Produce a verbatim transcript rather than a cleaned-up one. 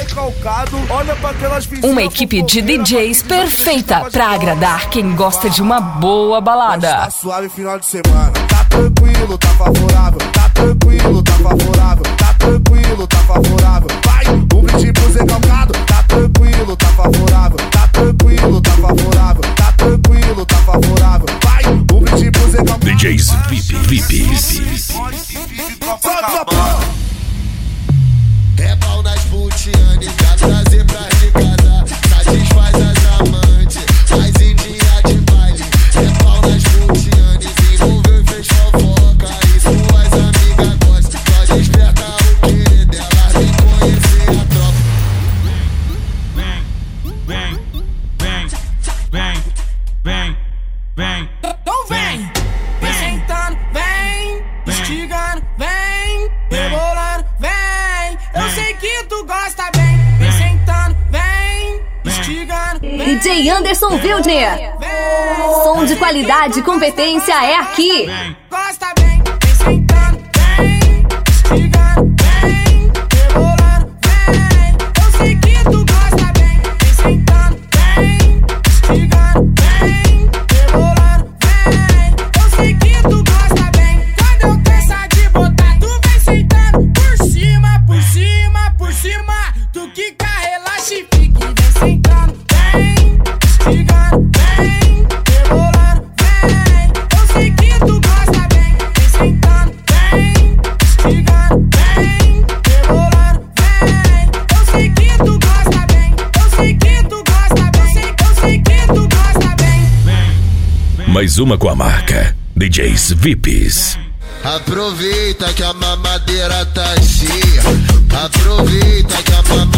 recalcado, olha pra aquelas vizinhas. Uma equipe de D Js perfeita pra agradar quem gosta de uma boa balada. Tá suave final de semana, tá tranquilo, tá favorável, tá tranquilo, tá favorável, tá tranquilo, tá favorável. Vai, um brinde pro Zé Calcado, tá tranquilo, tá favorável, tá tranquilo, tá favorável, tá tranquilo, tá favorável. Vai, um brinde pro Zé Calcado. D Js V I P, V I P, V I P. É pau nas putiane, pra trazer pra de casa, satisfaz as amantes, faz em dia de baile. É pau nas putiane, desenvolveu e fez fofoca, e suas amigas gostam, só desperta o querer dela, vem conhecer a tropa. Vem, vem, vem, vem, vem, vem. Então vem, vem sentando, vem, instigando, vem, rebolando, vem. Eu sei que tu gosta bem, vem sentando, vem, instigando, vem. D J Anderson Wildner. Som de qualidade e competência é aqui. Gosta bem, vem sentando, vem, instigando, vem, rebolando, vem. Eu sei que tu gosta bem, vem sentando, vem, instigando, vem, rebolando, vem. Eu sei que tu gosta bem, quando eu penso de botar, tu vem sentando por cima, por cima, por cima. Tu quica, relaxa e fica, vem sentando, vem, instigando, vem, rebolando, vem. Eu sei que tu gosta bem, vem sentando, vem, instigando, vem, rebolando, vem. Eu sei que tu gosta bem, eu sei que tu gosta bem, eu sei que tu gosta bem. Mais uma com a marca D Js V I Ps. Aproveita que a mamadeira tá cheia, aproveita que a mamadeira